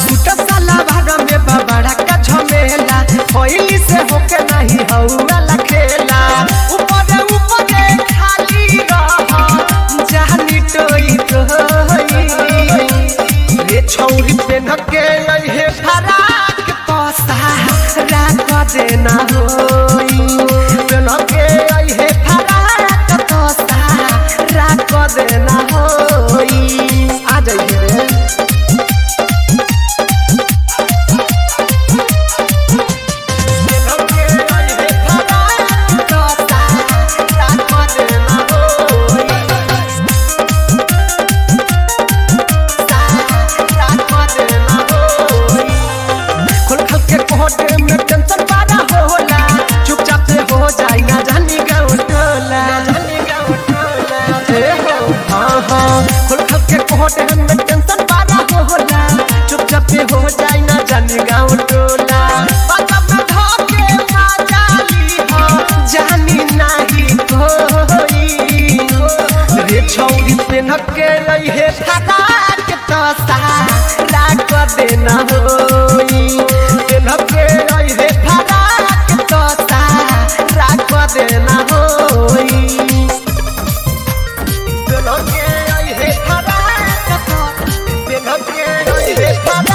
suit सलवार में बड़ा का झमेला होइली से होके नहीं हौला खेला ऊपर ऊपर खाली रह जानी टोई टोई रे छौरी पेन के हे फराक पसा राख देना होई पेन के हे फराक पसा राख देना होई आ जाइए रे हो जाए ना जानी गाँव टोला जानी नहीं कोई रे छौरी पेन के हे फराक तो राख देना होई पेन के हे फराक तो राख देना होई पेन के हे फराक पेन के हे फराक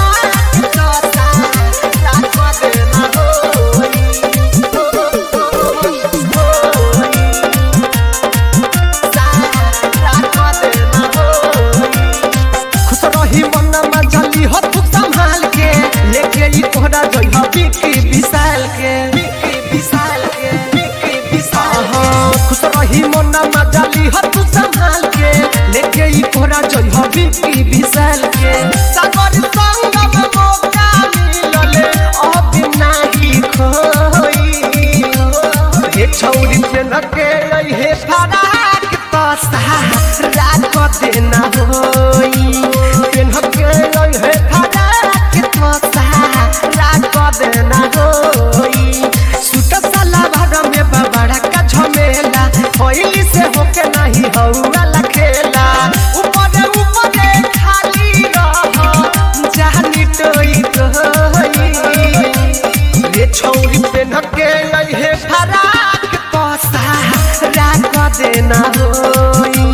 खुश रही मना मजाली हो तू संभाल के लेके ई कोरा जई हो बिकी विशाल के सागर संग में मौका मिलले अब नहीं खोई हे छौरी पेन के हे फराक पसा राख देना होई पेन के हे फराक पसा राख देना होई सूट सलवार में बड़ा का झमेला होइली से होके नहीं हौला खेला ऊपर ऊपर खाली रह जानी टोई टोई रे छौरी पेन के हे फराक पसा राख देना होई